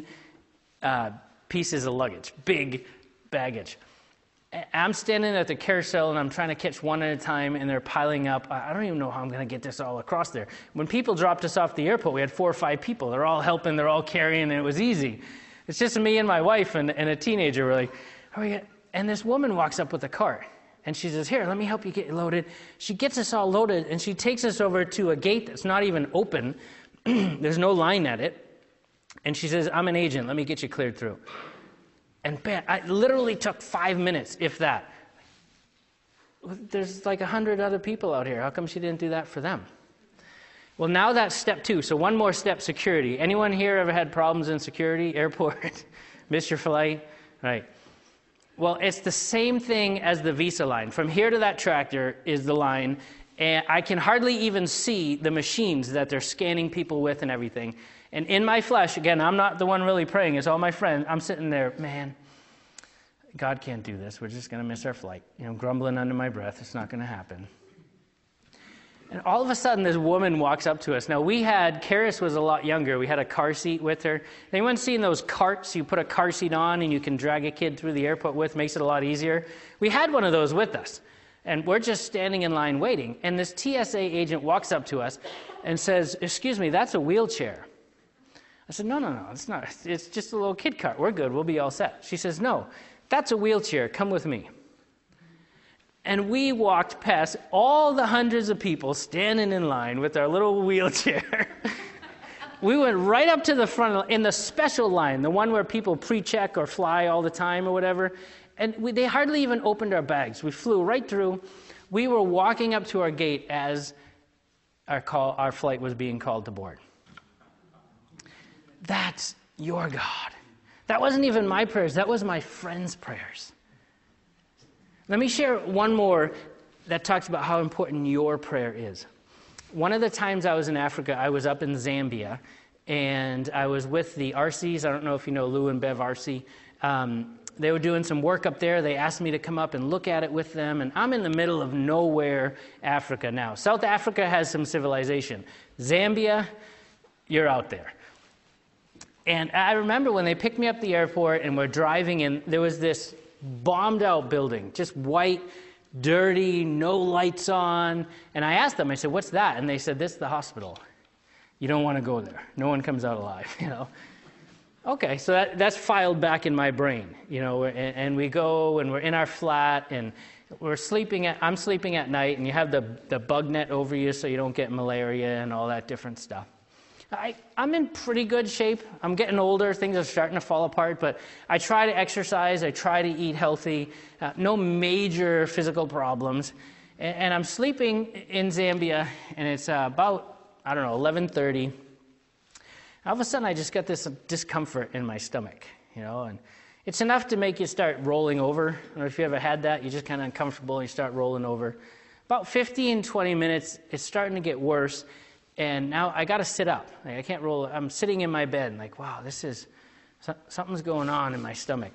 pieces of luggage, big baggage. I'm standing at the carousel and I'm trying to catch one at a time, and they're piling up. I don't even know how I'm going to get this all across there. When people dropped us off the airport, we had 4 or 5 people. They're all helping, they're all carrying, and it was easy. It's just me and my wife and a teenager. We're like, and this woman walks up with a cart, and she says, "Here, let me help you get loaded." She gets us all loaded, and she takes us over to a gate that's not even open. There's no line at it. And she says, "I'm an agent. Let me get you cleared through." And man, it literally took 5 minutes, if that. There's like 100 other people out here. How come she didn't do that for them? Well, now that's step 2. So one more step, security. Anyone here ever had problems in security, airport, missed your flight? Right. Well, it's the same thing as the visa line. From here to that tractor is the line, and I can hardly even see the machines that they're scanning people with and everything. And in my flesh, again, I'm not the one really praying, it's all my friends. I'm sitting there, man, God can't do this. We're just going to miss our flight. Grumbling under my breath. It's not going to happen. And all of a sudden, this woman walks up to us. Now, Karis was a lot younger. We had a car seat with her. Anyone seen those carts? You put a car seat on and you can drag a kid through the airport with. Makes it a lot easier. We had one of those with us. And we're just standing in line waiting. And this TSA agent walks up to us and says, "Excuse me, that's a wheelchair." I said, No, it's not. It's just a little kid cart. We're good. We'll be all set. She says, "No, that's a wheelchair. Come with me." And we walked past all the hundreds of people standing in line with our little wheelchair. We went right up to the front in the special line, the one where people pre-check or fly all the time or whatever. And they hardly even opened our bags. We flew right through. We were walking up to our gate as our flight was being called to board. That's your God. That wasn't even my prayers. That was my friend's prayers. Let me share one more that talks about how important your prayer is. One of the times I was in Africa, I was up in Zambia, and I was with the RCs. I don't know if you know Lou and Bev RC. They were doing some work up there. They asked me to come up and look at it with them, and I'm in the middle of nowhere, Africa now. South Africa has some civilization. Zambia, you're out there. And I remember when they picked me up at the airport and we're driving in, there was this bombed out building, just white, dirty, no lights on. And I asked them, I said, "What's that?" And they said, "This is the hospital. You don't want to go there. No one comes out alive, Okay, so that's filed back in my brain, and we go and we're in our flat and I'm sleeping at night, and you have the bug net over you so you don't get malaria and all that different stuff. I'm in pretty good shape. I'm getting older. Things are starting to fall apart, but I try to exercise. I try to eat healthy. No major physical problems. And I'm sleeping in Zambia, and it's about, 11:30. All of a sudden, I just got this discomfort in my stomach, and it's enough to make you start rolling over. I don't know if you ever had that. You're just kind of uncomfortable, and you start rolling over. About 15, 20 minutes, it's starting to get worse. And now I got to sit up. I can't roll. I'm sitting in my bed, wow, something's going on in my stomach.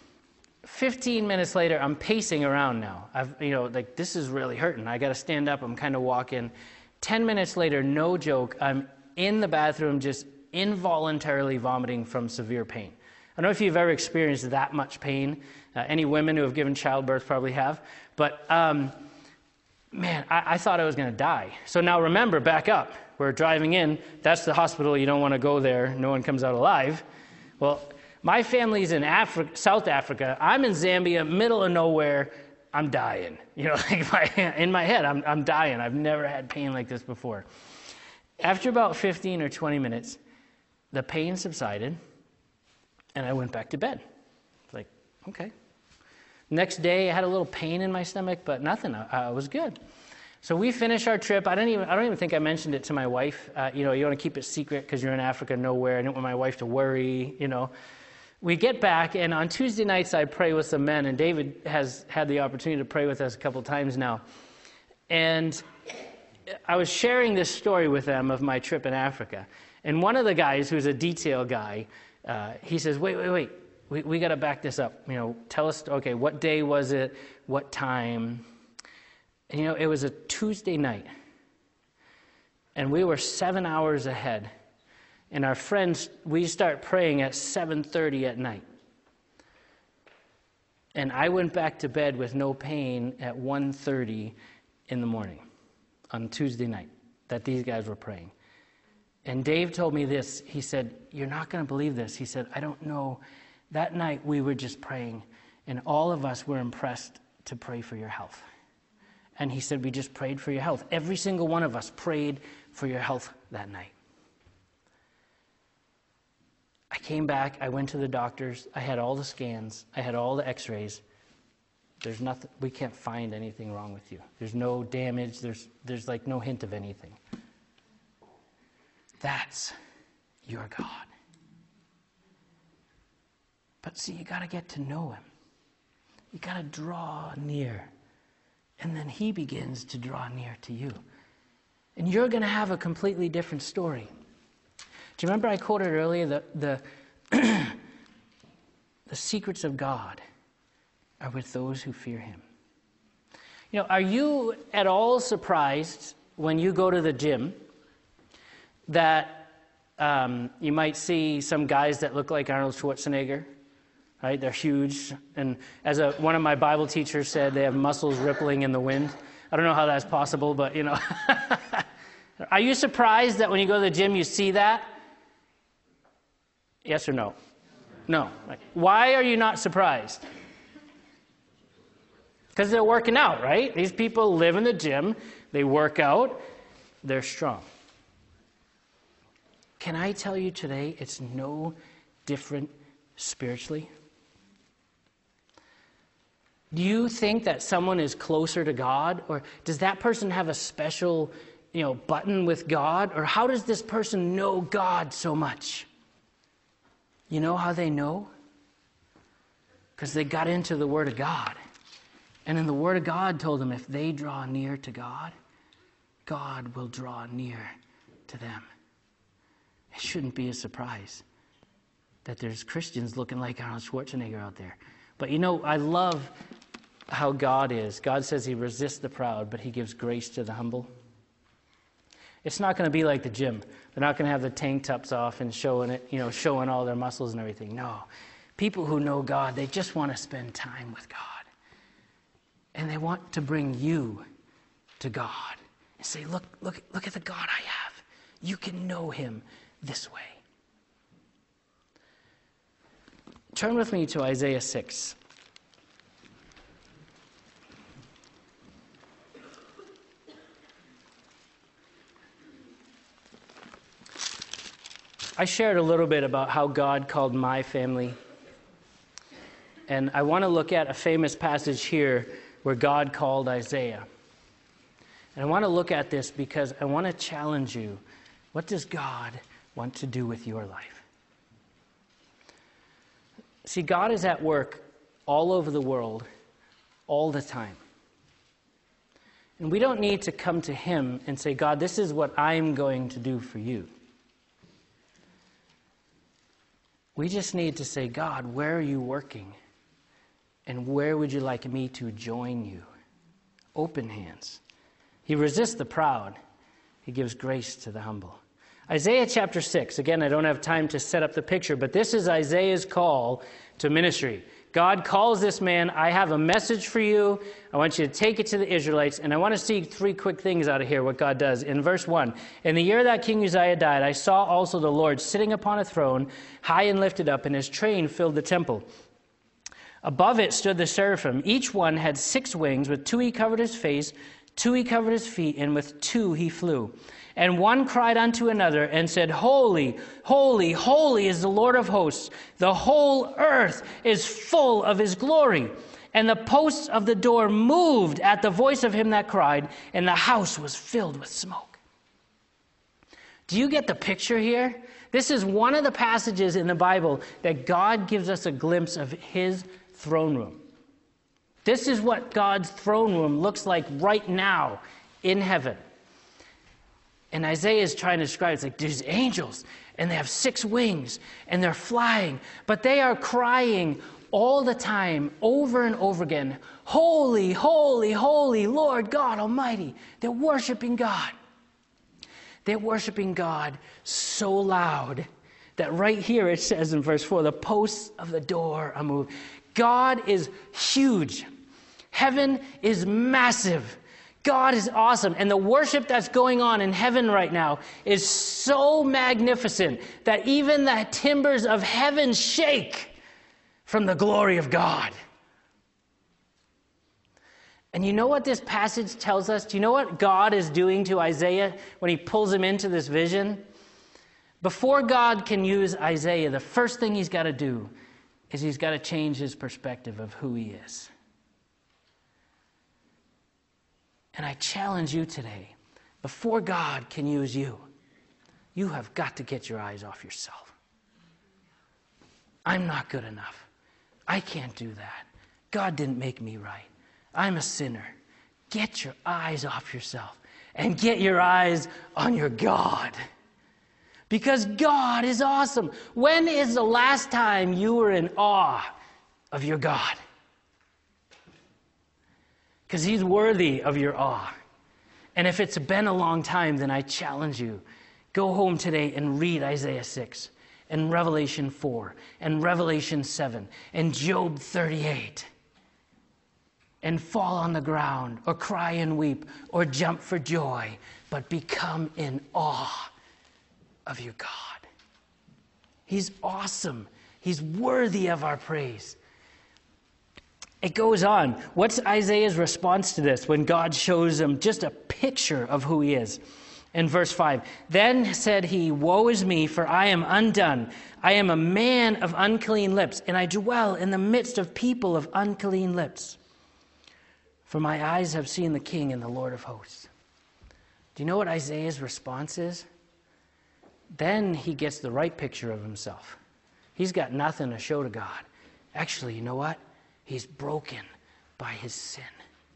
15 minutes later, I'm pacing around now. This is really hurting. I got to stand up. I'm kind of walking. 10 minutes later, no joke, I'm in the bathroom just involuntarily vomiting from severe pain. I don't know if you've ever experienced that much pain. Any women who have given childbirth probably have. But, man, I thought I was going to die. So now remember, back up. We're driving in. That's the hospital. You don't want to go there. No one comes out alive. Well, my family's in South Africa. I'm in Zambia, middle of nowhere. I'm dying. In my head, I'm dying. I've never had pain like this before. After about 15 or 20 minutes, the pain subsided, and I went back to bed. Okay. Next day, I had a little pain in my stomach, but nothing. I was good. So we finished our trip. I don't even think I mentioned it to my wife. You want to keep it secret because you're in Africa, nowhere. I didn't want my wife to worry. We get back, and on Tuesday nights I pray with some men, and David has had the opportunity to pray with us a couple times now. And I was sharing this story with them of my trip in Africa. And one of the guys, who's a detail guy, he says, wait. we got to back this up. Tell us, okay, what day was it? What time? And it was a Tuesday night. And we were 7 hours ahead. And our friends, we start praying at 7:30 at night. And I went back to bed with no pain at 1:30 in the morning on Tuesday night that these guys were praying. And Dave told me this. He said, "You're not going to believe this." He said, "I don't know. That night we were just praying, and all of us were impressed to pray for your health." And he said, "We just prayed for your health. Every single one of us prayed for your health that night." I came back. I went to the doctors. I had all the scans. I had all the x-rays. There's nothing. We can't find anything wrong with you. There's no damage. There's like no hint of anything. That's your God. But see, you got to get to know him. You got to draw near. And then he begins to draw near to you. And you're going to have a completely different story. Do you remember I quoted earlier the secrets of God are with those who fear him? Are you at all surprised when you go to the gym that you might see some guys that look like Arnold Schwarzenegger? Right? They're huge. And as one of my Bible teachers said, they have muscles rippling in the wind. I don't know how that's possible, but Are you surprised that when you go to the gym you see that? Yes or no? No. Why are you not surprised? Because they're working out, right? These people live in the gym. They work out. They're strong. Can I tell you today, it's no different spiritually? Do you think that someone is closer to God? Or does that person have a special, button with God? Or how does this person know God so much? You know how they know? Because they got into the Word of God. And then the Word of God told them if they draw near to God, God will draw near to them. It shouldn't be a surprise that there's Christians looking like Arnold Schwarzenegger out there. But I love how God is. God says he resists the proud, but he gives grace to the humble. It's not going to be like the gym. They're not going to have the tank tops off and showing all their muscles and everything. No. People who know God, they just want to spend time with God. And they want to bring you to God and say, look at the God I have. You can know him this way. Turn with me to Isaiah 6. I shared a little bit about how God called my family. And I want to look at a famous passage here where God called Isaiah. And I want to look at this because I want to challenge you. What does God want to do with your life? See, God is at work all over the world, all the time. And we don't need to come to him and say, God, this is what I'm going to do for you. We just need to say, God, where are you working? And where would you like me to join you? Open hands. He resists the proud. He gives grace to the humble. Isaiah chapter 6. Again, I don't have time to set up the picture, but this is Isaiah's call to ministry. God calls this man, I have a message for you. I want you to take it to the Israelites. And I want to see 3 quick things out of here, what God does. In verse 1, in the year that King Uzziah died, I saw also the Lord sitting upon a throne, high and lifted up, and his train filled the temple. Above it stood the seraphim. Each one had 6 wings. With 2 he covered his face, 2 he covered his feet, and with 2 he flew. And one cried unto another and said, Holy, holy, holy is the Lord of hosts. The whole earth is full of his glory. And the posts of the door moved at the voice of him that cried, and the house was filled with smoke. Do you get the picture here? This is one of the passages in the Bible that God gives us a glimpse of his throne room. This is what God's throne room looks like right now in heaven. And Isaiah is trying to describe, it's like there's angels, and they have 6 wings, and they're flying, but they are crying all the time, over and over again, holy, holy, holy, Lord God Almighty. They're worshiping God. They're worshiping God so loud that right here it says in verse 4, the posts of the door are moved. God is huge. Heaven is massive. God is awesome. And the worship that's going on in heaven right now is so magnificent that even the timbers of heaven shake from the glory of God. And you know what this passage tells us? Do you know what God is doing to Isaiah when he pulls him into this vision? Before God can use Isaiah, the first thing he's got to do is he's got to change his perspective of who he is. And I challenge you today, before God can use you, you have got to get your eyes off yourself. I'm not good enough. I can't do that. God didn't make me right. I'm a sinner. Get your eyes off yourself and get your eyes on your God. Because God is awesome. When is the last time you were in awe of your God? Because he's worthy of your awe. And if it's been a long time, then I challenge you, go home today and read Isaiah 6 and Revelation 4 and Revelation 7 and Job 38 and fall on the ground or cry and weep or jump for joy, but become in awe of your God. He's awesome. He's worthy of our praise. It goes on. What's Isaiah's response to this when God shows him just a picture of who he is? In verse 5, then said he, woe is me, for I am undone. I am a man of unclean lips, and I dwell in the midst of people of unclean lips. For my eyes have seen the King and the Lord of hosts. Do you know what Isaiah's response is? Then he gets the right picture of himself. He's got nothing to show to God. Actually, you know what? He's broken by his sin.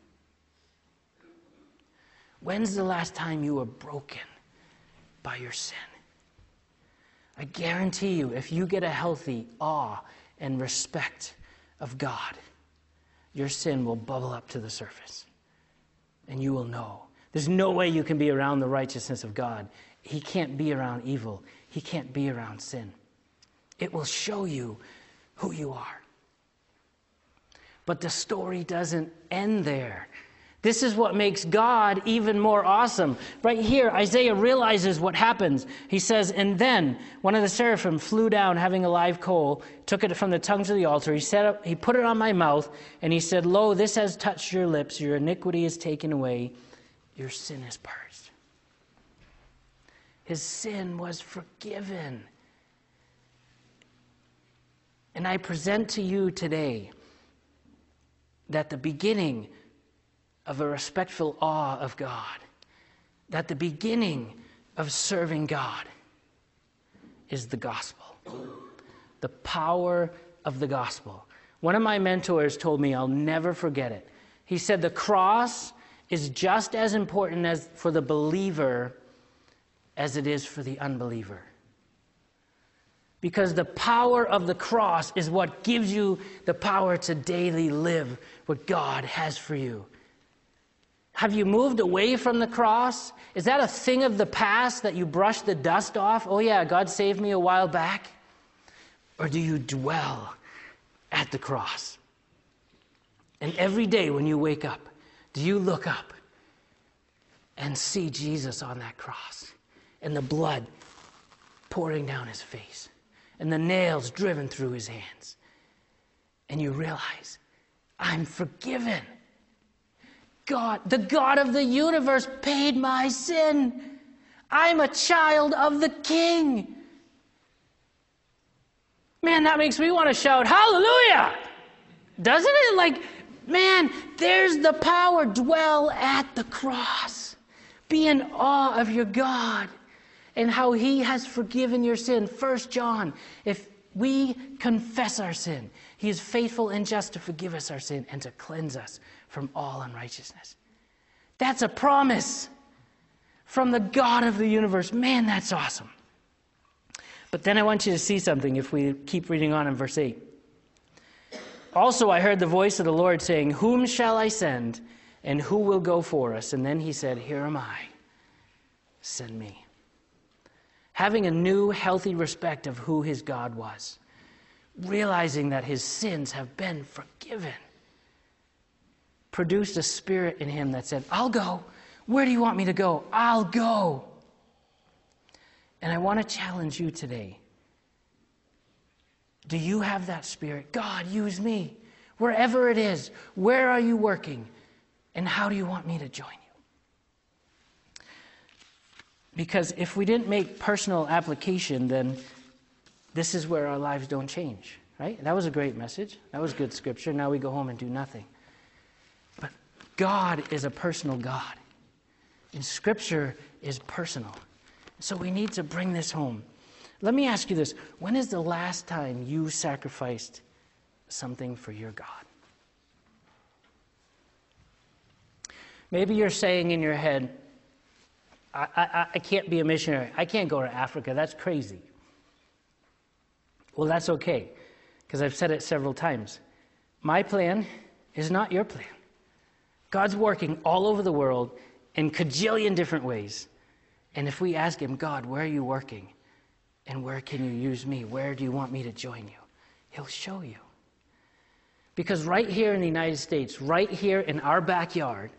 When's the last time you were broken by your sin? I guarantee you, if you get a healthy awe and respect of God, your sin will bubble up to the surface. And you will know. There's no way you can be around the righteousness of God. He can't be around evil. He can't be around sin. It will show you who you are. But the story doesn't end there. This is what makes God even more awesome. Right here, Isaiah realizes what happens. He says, and then one of the seraphim flew down having a live coal, took it from the tongues of the altar. He put it on my mouth, and he said, lo, this has touched your lips. Your iniquity is taken away. Your sin is purged. His sin was forgiven. And I present to you today that the beginning of a respectful awe of God, that the beginning of serving God is the gospel. The power of the gospel. One of my mentors told me, I'll never forget it. He said the cross is just as important as for the believer as it is for the unbeliever. Because the power of the cross is what gives you the power to daily live what God has for you. Have you moved away from the cross? Is that a thing of the past that you brush the dust off? Oh yeah, God saved me a while back. Or do you dwell at the cross? And every day when you wake up, do you look up and see Jesus on that cross and the blood pouring down his face and the nails driven through his hands? And you realize, I'm forgiven. God, the God of the universe, paid my sin. I'm a child of the King. Man, that makes me want to shout, hallelujah! Doesn't it? Like, man, there's the power. Dwell at the cross. Be in awe of your God and how he has forgiven your sin. 1 John, if we confess our sin, he is faithful and just to forgive us our sin and to cleanse us from all unrighteousness. That's a promise from the God of the universe. Man, that's awesome. But then I want you to see something if we keep reading on in verse 8. Also I heard the voice of the Lord saying, "Whom shall I send, and who will go for us?" And then he said, "Here am I. Send me." Having a new, healthy respect of who his God was, realizing that his sins have been forgiven, produced a spirit in him that said, "I'll go. Where do you want me to go? I'll go." And I want to challenge you today. Do you have that spirit? God, use me. Wherever it is, where are you working? And how do you want me to join you? Because if we didn't make personal application, then this is where our lives don't change, right? That was a great message. That was good scripture. Now we go home and do nothing. But God is a personal God. And scripture is personal. So we need to bring this home. Let me ask you this. When is the last time you sacrificed something for your God? Maybe you're saying in your head, I can't be a missionary. I can't go to Africa. That's crazy. Well, that's okay, because I've said it several times. My plan is not your plan. God's working all over the world in cajillion different ways. And if we ask him, "God, where are you working? And where can you use me? Where do you want me to join you?" He'll show you. Because right here in the United States, right here in our backyard,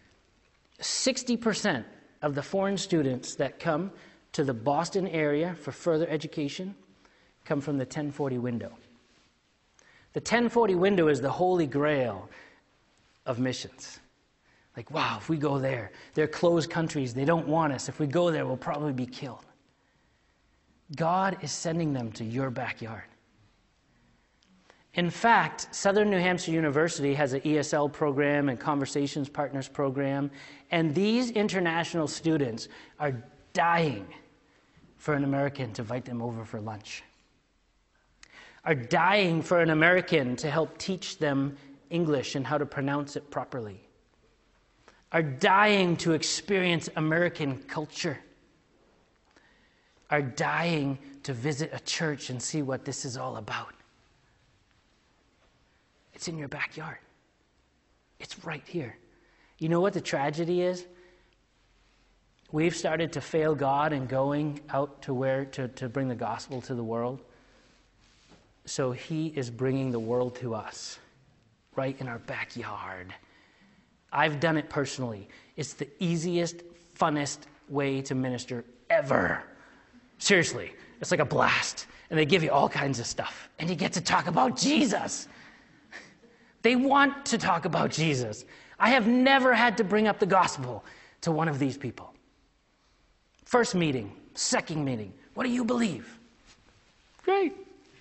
60% of the foreign students that come to the Boston area for further education come from the 1040 window. The 1040 window is the holy grail of missions. Like, wow, if we go there, they're closed countries, they don't want us. If we go there, we'll probably be killed. God is sending them to your backyard. In fact, Southern New Hampshire University has an ESL program and Conversations Partners program, and these international students are dying for an American to invite them over for lunch, are dying for an American to help teach them English and how to pronounce it properly, are dying to experience American culture, are dying to visit a church and see what this is all about. It's in your backyard. It's right here. You know what the tragedy is? We've started to fail God in going out to bring the gospel to the world. So he is bringing the world to us, right in our backyard. I've done it personally. It's the easiest, funnest way to minister ever. Seriously, it's like a blast. And they give you all kinds of stuff. And you get to talk about Jesus. They want to talk about Jesus. I have never had to bring up the gospel to one of these people. First meeting, second meeting. What do you believe? Great.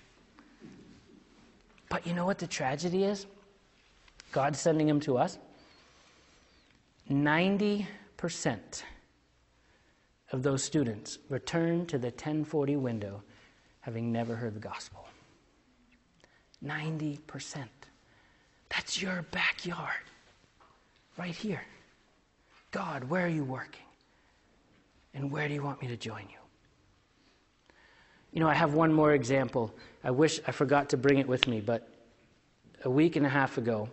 But you know what the tragedy is? God's sending them to us. 90% of those students return to the 1040 window having never heard the gospel. 90%. That's your backyard. Right here. God, where are you working? And where do you want me to join you? You know, I have one more example. I wish I forgot to bring it with me, but a week and a half ago,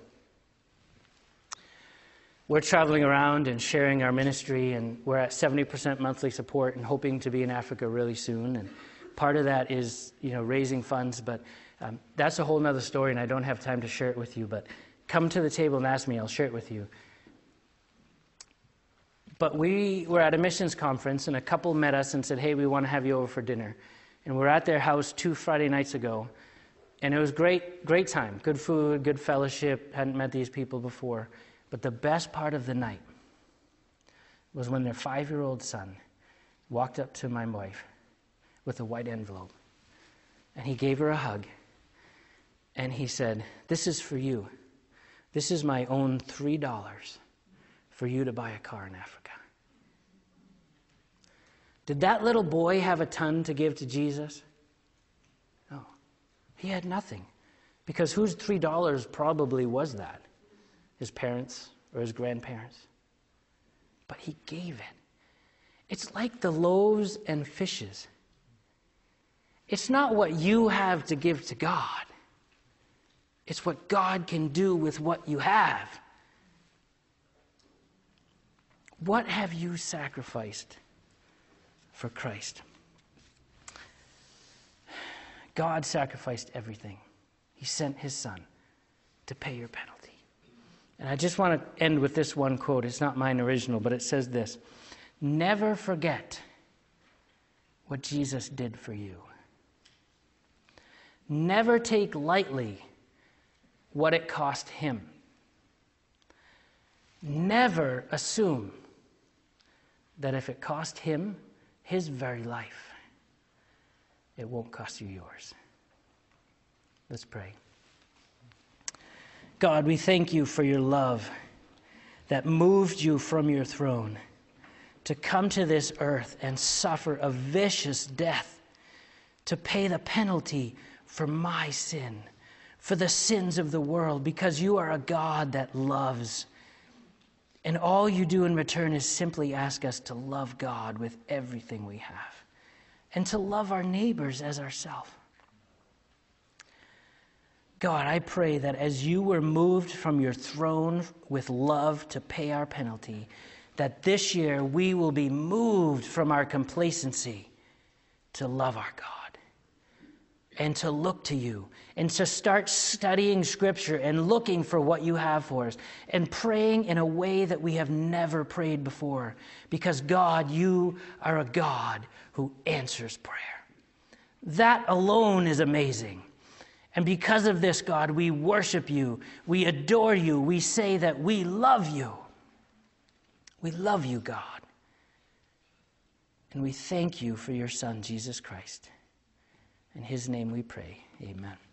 we're traveling around and sharing our ministry, and we're at 70% monthly support and hoping to be in Africa really soon. And part of that is, raising funds, but that's a whole other story, and I don't have time to share it with you. But come to the table and ask me, I'll share it with you. But we were at a missions conference, and a couple met us and said, "Hey, we want to have you over for dinner." And we're at their house 2 Friday nights ago, and it was great time, good food, good fellowship. Hadn't met these people before. But the best part of the night was when their 5-year-old son walked up to my wife with a white envelope. And he gave her a hug. And he said, "This is for you. This is my own $3 for you to buy a car in Africa." Did that little boy have a ton to give to Jesus? No. He had nothing. Because whose $3 probably was that? His parents or his grandparents? But he gave it. It's like the loaves and fishes. It's not what you have to give to God. It's what God can do with what you have. What have you sacrificed for Christ? God sacrificed everything. He sent his Son to pay your penalty. And I just want to end with this one quote. It's not mine original, but it says this: never forget what Jesus did for you. Never take lightly what it cost him. Never assume that if it cost him his very life, it won't cost you yours. Let's pray. God, we thank you for your love that moved you from your throne to come to this earth and suffer a vicious death to pay the penalty for my sin, for the sins of the world, because you are a God that loves. And all you do in return is simply ask us to love God with everything we have and to love our neighbors as ourselves. God, I pray that as you were moved from your throne with love to pay our penalty, that this year we will be moved from our complacency to love our God and to look to you and to start studying Scripture and looking for what you have for us and praying in a way that we have never prayed before, because God, you are a God who answers prayer. That alone is amazing. And because of this, God, we worship you, we adore you, we say that we love you. We love you, God. And we thank you for your Son, Jesus Christ. In his name we pray. Amen.